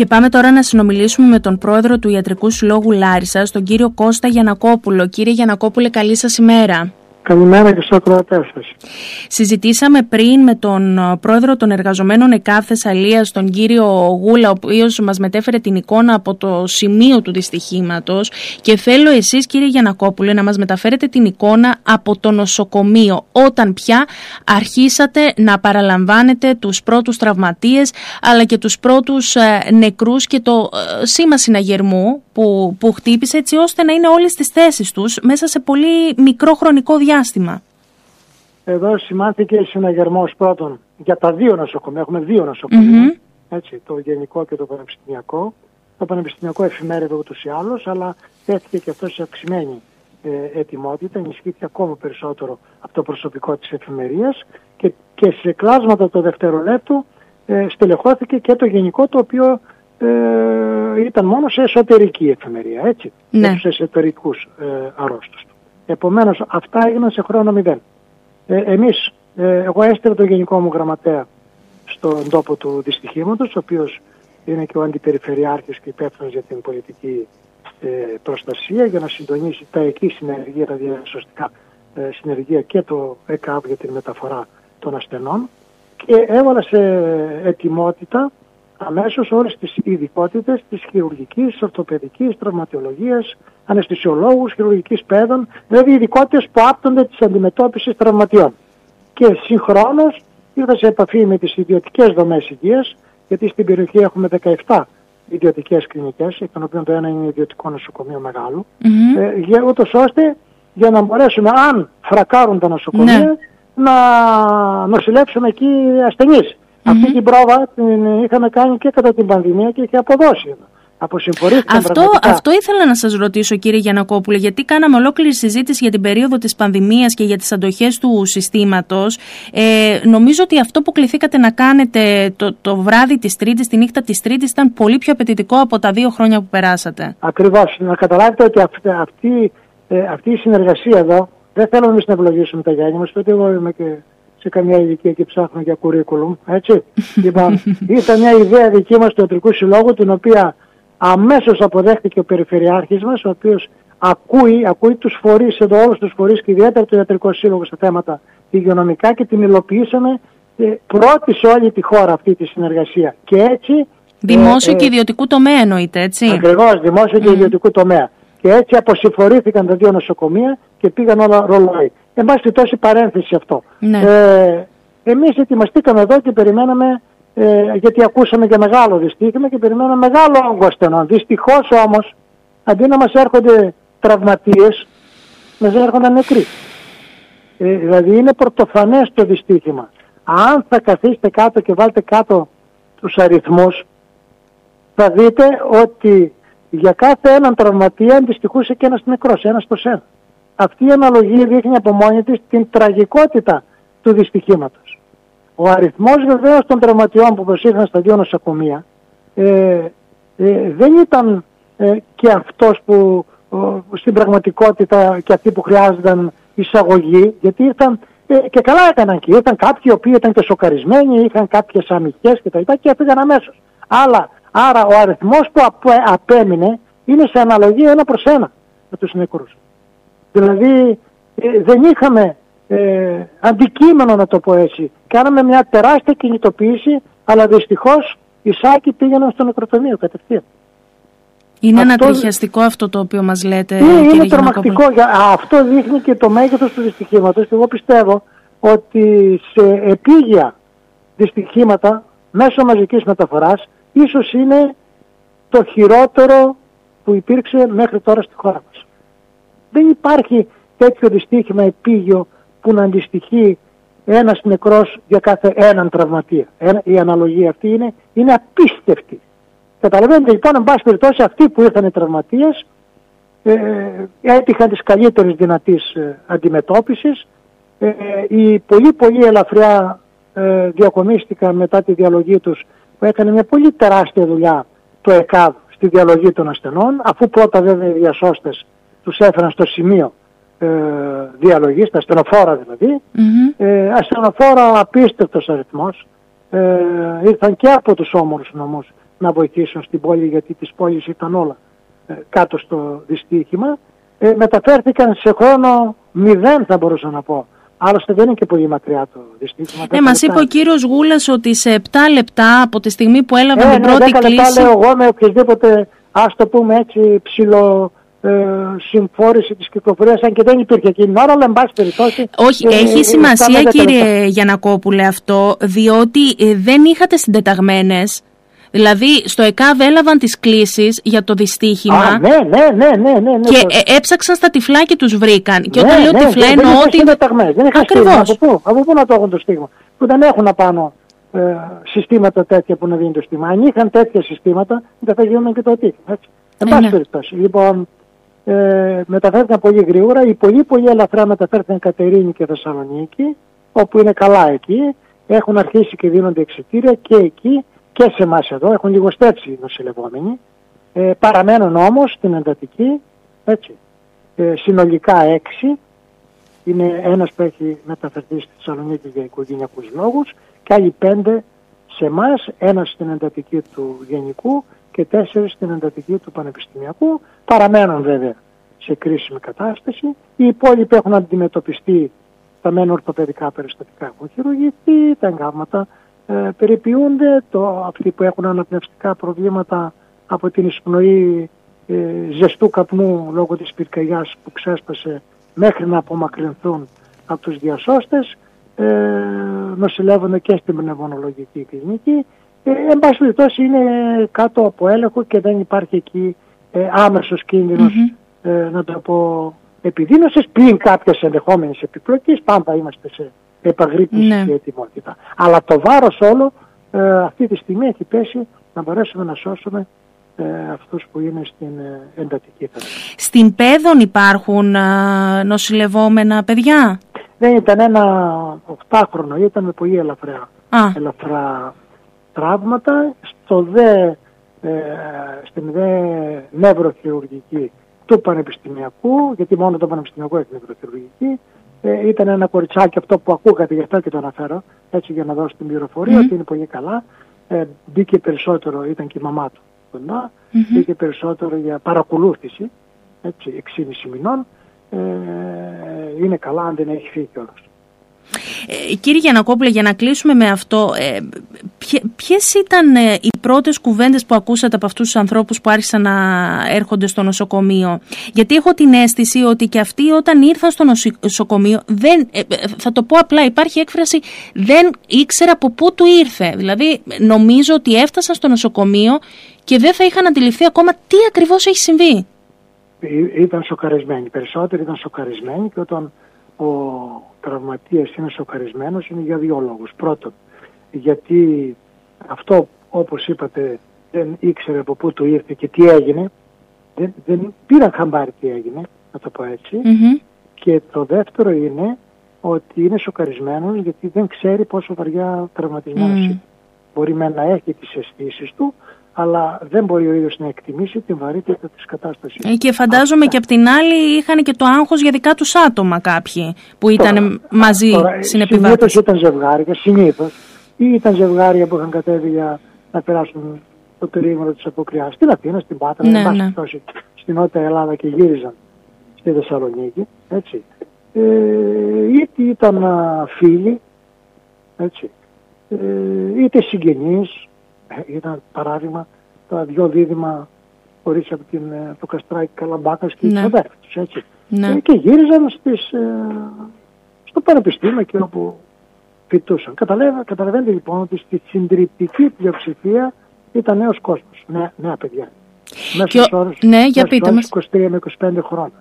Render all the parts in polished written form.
Και πάμε τώρα να συνομιλήσουμε με τον πρόεδρο του Ιατρικού Συλλόγου Λάρισσας, τον κύριο Κώστα Γιαννακόπουλο. Κύριε Γιαννακόπουλε, καλή σας ημέρα. Καλημέρα και στους ακροατές σας. Συζητήσαμε πριν με τον πρόεδρο των εργαζομένων ΕΚΑΒ Θεσσαλίας, τον κύριο Γούλα, ο οποίος μας μετέφερε την εικόνα από το σημείο του δυστυχήματος, και θέλω εσείς, κύριε Γιαννακόπουλε, να μας μεταφέρετε την εικόνα από το νοσοκομείο, όταν πια αρχίσατε να παραλαμβάνετε τους πρώτους τραυματίες αλλά και τους πρώτους νεκρούς και το σήμα συναγερμού που χτύπησε, έτσι ώστε να είναι όλοι στις θέσεις τους μέσα σε πολύ μικρό χρονικό διάστημα. Εδώ σημάνθηκε συναγερμός πρώτον για τα δύο νοσοκομεία. Έχουμε δύο νοσοκομεία, έτσι, το γενικό και το πανεπιστημιακό. Το πανεπιστημιακό εφημέρευε ούτως ή άλλως, αλλά τέθηκε και αυτό σε αυξημένη ετοιμότητα, ενισχύθηκε ακόμα περισσότερο από το προσωπικό της εφημερίας και σε κλάσματα το δευτερολέπτου στελεχώθηκε και το γενικό, το οποίο ήταν μόνο σε εσωτερική εφημερία, έτσι, ναι, σε εσωτερικούς αρρώστους. Επομένως αυτά έγιναν σε χρόνο μηδέν. Εγώ έστειλα το γενικό μου γραμματέα στον τόπο του δυστυχήματος, ο οποίος είναι και ο αντιπεριφερειάρχης και υπεύθυνος για την πολιτική προστασία, για να συντονίσει τα εκεί συνεργεία, τα διασωστικά συνεργεία και το ΕΚΑΒ για την μεταφορά των ασθενών, και έβαλα σε ετοιμότητα αμέσως όλες τις ειδικότητες της χειρουργικής, ορθοπαιδικής, τραυματιολογίας, αναισθησιολόγους, χειρουργικής παιδών, δηλαδή ειδικότητες που άπτονται της αντιμετώπισης τραυματιών. Και συγχρόνως ήρθα σε επαφή με τις ιδιωτικές δομές υγείας, γιατί στην περιοχή έχουμε 17 ιδιωτικές κλινικές, εκ των οποίων το ένα είναι ιδιωτικό νοσοκομείο μεγάλο, ούτως ώστε για να μπορέσουμε, αν φρακάρουν τα νοσοκομεία, να νοσηλεύσουμε εκεί ασθενείς. Αυτή την πρόβα την είχαμε κάνει και κατά την πανδημία και είχε αποδώσει. Αυτό ήθελα να σας ρωτήσω, κύριε Γιαννακόπουλε, γιατί κάναμε ολόκληρη συζήτηση για την περίοδο της πανδημίας και για τις αντοχές του συστήματος. Νομίζω ότι αυτό που κληθήκατε να κάνετε το βράδυ της Τρίτης, τη νύχτα της Τρίτης, ήταν πολύ πιο απαιτητικό από τα 2 χρόνια που περάσατε. Ακριβώς. Να καταλάβετε ότι αυτή η συνεργασία εδώ, δεν θέλω εμείς να ευλογήσουμε τα γένια μας, γιατί εγώ είμαι και σε καμιά ηλικία και ψάχνω για κουρίκουλουμ, έτσι. Λοιπόν, ήταν μια ιδέα δική μας του Ιατρικού Συλλόγου, την οποία αμέσως αποδέχτηκε ο Περιφερειάρχης μας, ο οποίος ακούει τους φορείς, εδώ όλους τους φορείς και ιδιαίτερα το Ιατρικό Σύλλογο στα θέματα υγειονομικά, και την υλοποιήσαμε πρώτη σε όλη τη χώρα αυτή τη συνεργασία. Και έτσι... Δημόσιο και ιδιωτικού τομέα εννοείται, έτσι. Ακριβώς, δημόσιο και ιδιωτικού τομέα. Και έτσι αποσυμφορήθηκαν τα 2 νοσοκομεία και πήγαν όλα ρολόι. Εν πάση τόση παρένθεση αυτό. Ναι. Εμείς ετοιμαστήκαμε εδώ και περιμέναμε, γιατί ακούσαμε για μεγάλο δυστύχημα και περιμέναμε μεγάλο όγκο ασθενών. Δυστυχώς όμως, αντί να μας έρχονται τραυματίες, μας έρχονταν νεκροί. Δηλαδή είναι πρωτοφανές το δυστύχημα. Αν θα καθίσετε κάτω και βάλετε κάτω τους αριθμούς, θα δείτε ότι για κάθε έναν τραυματία αντιστοιχούσε και ένας νεκρός, ένας προς ένα. Αυτή η αναλογία δείχνει από μόνη της την τραγικότητα του δυστυχήματος. Ο αριθμός βεβαίως των τραυματιών που προσήλθαν στα 2 νοσοκομεία δεν ήταν και αυτός που στην πραγματικότητα και αυτοί που χρειάζονταν εισαγωγή, γιατί ήρθαν και καλά έκαναν και ήρθαν κάποιοι οι οποίοι ήταν και σοκαρισμένοι, είχαν κάποιες αμυκές κτλ. Και έφυγαν αμέσως. Άρα ο αριθμός που απέμεινε είναι σε αναλογία 1 προς 1 με τους νεκρούς. Δηλαδή δεν είχαμε αντικείμενο, να το πω έτσι. Κάναμε μια τεράστια κινητοποίηση, αλλά δυστυχώς οι σάκοι πήγαιναν στο νεκροτομείο κατευθείαν. Είναι ανατριχιαστικό αυτό το οποίο μας λέτε, είναι τρομακτικό. Αυτό δείχνει και το μέγεθος του δυστυχήματος, και εγώ πιστεύω ότι σε επίγεια δυστυχήματα μέσω μαζικής μεταφοράς ίσως είναι το χειρότερο που υπήρξε μέχρι τώρα στη χώρα μας. Δεν υπάρχει τέτοιο δυστύχημα επίγειο που να αντιστοιχεί ένας νεκρός για κάθε έναν τραυματία. Η αναλογία αυτή είναι απίστευτη. Καταλαβαίνετε λοιπόν, εν πάση περιπτώσει, αυτοί που ήρθαν οι τραυματίες έτυχαν της καλύτερης δυνατής αντιμετώπισης. Οι πολύ ελαφριά διακομίστηκαν μετά τη διαλογή τους, που έκανε μια πολύ τεράστια δουλειά το ΕΚΑΒ στη διαλογή των ασθενών, αφού πρώτα βέβαια οι διασώστες τους έφεραν στο σημείο διαλογής, τα ασθενοφόρα δηλαδή. Ασθενοφόρα απίστευτος αριθμός, ήρθαν και από τους όμορους νομούς να βοηθήσουν στην πόλη, γιατί τις πόλεις ήταν όλα κάτω στο δυστύχημα. Μεταφέρθηκαν σε χρόνο 0, θα μπορούσα να πω. Άλλωστε δεν είναι και πολύ μακριά το δυστύχημα. Μας είπε ο κύριος Γούλας ότι σε 7 λεπτά από τη στιγμή που έλαβαν την πρώτη 10 κλήση... λεπτά λέω εγώ με οποιασδήποτε, ας το πούμε έτσι, ψηλο συμφόρηση της κυκλοφορίας, αν και δεν υπήρχε εκείνη την ώρα, αλλά εν πάση περιπτώσει... Όχι, έχει σημασία κύριε Γιαννακόπουλε αυτό, διότι δεν είχατε συντεταγμένες. Δηλαδή στο ΕΚΑΒ έλαβαν τις κλήσεις για το δυστύχημα. Ναι. Και έψαξαν στα τυφλά και τους βρήκαν. Και όταν λέω τυφλά εννοώ ότι... Δεν είχαν στίγμα. Από πού να το έχουν το στίγμα? Που δεν έχουν απάνω συστήματα τέτοια που να δίνει το στίγμα. Αν είχαν τέτοια συστήματα, δεν θα γίνονταν και το ατύχημα. Εν πάση περιπτώσει. Λοιπόν, μεταφέρθηκαν πολύ γρήγορα. Οι πολύ ελαφρά μεταφέρθηκαν Κατερίνη και Θεσσαλονίκη, όπου είναι καλά εκεί. Έχουν αρχίσει και δίνονται εξιτήρια και εκεί. Και σε εμάς εδώ έχουν λιγοστέψει οι νοσηλευόμενοι, παραμένουν όμως στην εντατική, έτσι, συνολικά 6, είναι ένας που έχει μεταφερθεί στη Θεσσαλονίκη για οικογενειακούς λόγους και άλλοι 5 σε εμάς, ένας στην εντατική του γενικού και 4 στην εντατική του πανεπιστημιακού, παραμένουν βέβαια σε κρίσιμη κατάσταση. Οι υπόλοιποι έχουν αντιμετωπιστεί, τα μεν ορθοπαιδικά περιστατικά έχουν χειρουργηθεί, τα εγκάβματα περιποιούνται, αυτοί που έχουν αναπνευστικά προβλήματα από την εισπνοή ζεστού καπνού λόγω της πυρκαγιάς που ξέσπασε μέχρι να απομακρυνθούν από τους διασώστες, νοσηλεύονται και στην πνευμονολογική κλινική. Εν πάση περιπτώσει είναι κάτω από έλεγχο και δεν υπάρχει εκεί άμεσος κίνδυνος, να το πω, επιδείνωσης, πλην κάποιες ενδεχόμενες επιπλοκής. Πάντα είμαστε σε επαγρύπνηση και ετοιμότητα. Αλλά το βάρος όλο αυτή τη στιγμή έχει πέσει να μπορέσουμε να σώσουμε αυτούς που είναι στην εντατική θέση. Στην Πέδων υπάρχουν νοσηλευόμενα παιδιά? Δεν ήταν ένα 8χρονο, ήταν με πολύ ελαφρά τραύματα. Στην δε νευροχειρουργική του πανεπιστημιακού, γιατί μόνο το πανεπιστημιακό έχει νευροχειρουργική, ήταν ένα κοριτσάκι, αυτό που ακούγατε, γι' αυτό και το αναφέρω, έτσι για να δώσω την πληροφορία, ότι είναι πολύ καλά. Μπήκε περισσότερο, ήταν και η μαμά του κοντά, μπήκε περισσότερο για παρακολούθηση, έτσι, 6,5 μηνών. Είναι καλά αν δεν έχει φύγει κιόλας. Κύριε Γιαννακόπουλε, για να κλείσουμε με αυτό, ποιες ήταν οι πρώτες κουβέντες που ακούσατε από αυτούς τους ανθρώπους που άρχισαν να έρχονται στο νοσοκομείο? Γιατί έχω την αίσθηση ότι και αυτοί όταν ήρθαν στο νοσοκομείο, θα το πω απλά, υπάρχει έκφραση, δεν ήξερα από πού του ήρθε. Δηλαδή νομίζω ότι έφτασαν στο νοσοκομείο και δεν θα είχαν αντιληφθεί ακόμα τι ακριβώς έχει συμβεί. Ήταν σοκαρισμένοι, περισσότεροι ήταν σοκαρισμένοι, και όταν ο τραυματίας είναι σοκαρισμένος είναι για 2 λόγους. Πρώτον, γιατί αυτό, όπως είπατε, δεν ήξερε από πού του ήρθε και τι έγινε. Δεν πήραν χαμπάρι τι έγινε, να το πω έτσι. Και το δεύτερο είναι ότι είναι σοκαρισμένος γιατί δεν ξέρει πόσο βαριά τραυματισμένος είναι. Μπορεί να έχει τις αισθήσεις του, αλλά δεν μπορεί ο ίδιος να εκτιμήσει την βαρύτητα της κατάστασης. Και φαντάζομαι και απ' την άλλη είχαν και το άγχος για δικά τους άτομα κάποιοι που ήταν μαζί συνεπιβάτες. Συνήθως ήταν ζευγάρια, ή ήταν ζευγάρια που είχαν κατέβει για να περάσουν το περίμενο της Αποκριάς στην Αθήνα, στην Πάτρα, στην Νότια Ελλάδα και γύριζαν στη Θεσσαλονίκη, έτσι. Είτε ήταν φίλοι, έτσι, είτε συγγενείς. Ήταν παράδειγμα τα 2 δίδυμα κορίτσια από το Καστράκι Καλαμπάκας και οι αδέρφες, έτσι. Και γύριζαν στο πανεπιστήμιο και όπου φοιτούσαν. Καταλαβαίνετε λοιπόν ότι στη συντριπτική πλειοψηφία ήταν νέος κόσμος, νέα παιδιά. Για πείτε μας. 23 με 25 χρόνια.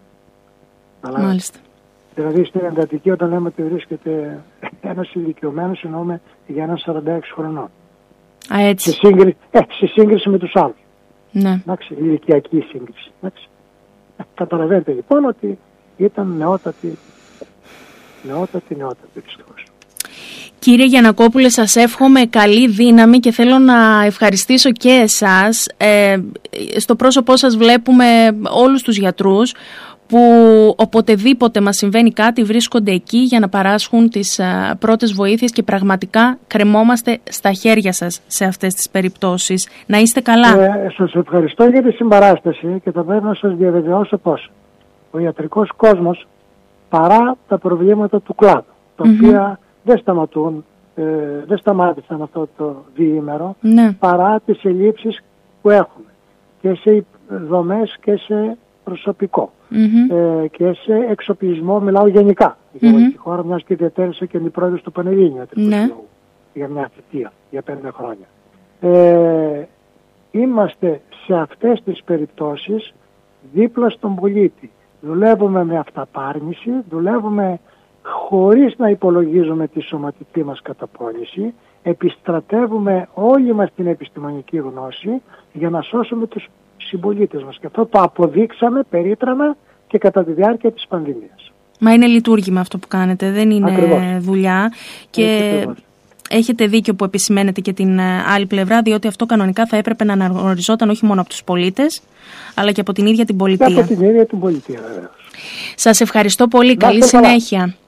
Μάλιστα. Δηλαδή στην εντατική, όταν λέμε ότι βρίσκεται ένας ηλικιωμένος, εννοούμε για έναν 46 χρονών. Έτσι. Σε σύγκριση με τους άλλους. Εντάξει, ηλικιακή σύγκριση. Καταλαβαίνετε λοιπόν ότι ήταν νεότατη δυστυχώς. Κύριε Γιαννακόπουλε, σας εύχομαι καλή δύναμη και θέλω να ευχαριστήσω και εσάς. Στο πρόσωπό σας βλέπουμε όλους τους γιατρούς που οποτεδήποτε μας συμβαίνει κάτι βρίσκονται εκεί για να παράσχουν τις πρώτες βοήθειες και πραγματικά κρεμόμαστε στα χέρια σας σε αυτές τις περιπτώσεις. Να είστε καλά. Σας ευχαριστώ για τη συμπαράσταση και θα πρέπει να σας διαβεβαιώσω πως ο ιατρικός κόσμος, παρά τα προβλήματα του κλάδου, τα οποία δεν σταματούν, δεν σταμάτησαν αυτό το διήμερο, παρά τις ελλείψεις που έχουμε και σε δομές και σε προσωπικό και σε εξοπλισμό, μιλάω γενικά για τη χώρα, μιας και διατέλεσα και αντιπρόεδρος του Πανελλήνιου για μια θητεία, για 5 χρόνια. Είμαστε σε αυτές τις περιπτώσεις δίπλα στον πολίτη. Δουλεύουμε με αυταπάρνηση, δουλεύουμε χωρίς να υπολογίζουμε τη σωματική μας καταπώνηση, επιστρατεύουμε όλη μας την επιστημονική γνώση για να σώσουμε τους συμπολίτες μας. Και αυτό το αποδείξαμε περίτρανα και κατά τη διάρκεια της πανδημίας. Μα είναι λειτουργήμα αυτό που κάνετε, δεν είναι δουλειά. Και έχετε δίκιο που επισημαίνετε και την άλλη πλευρά, διότι αυτό κανονικά θα έπρεπε να αναγνωριζόταν όχι μόνο από τους πολίτες, αλλά και από την ίδια την πολιτεία. Και από την ίδια την πολιτεία, βεβαίως. Σας ευχαριστώ πολύ. Καλή συνέχεια.